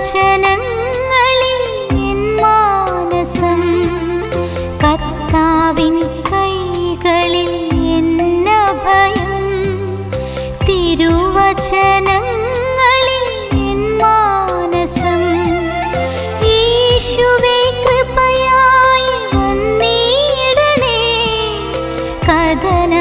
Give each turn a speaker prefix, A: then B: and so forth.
A: തിരുവചനങ്ങളിൽ N മാനസം കർത്താവിൻ കൈകളിൽ എന്നഭയം. തിരുവചനങ്ങളിൽ N മാനസം യേശുവേ കൃപയായി വന്നിടണേ. കഥന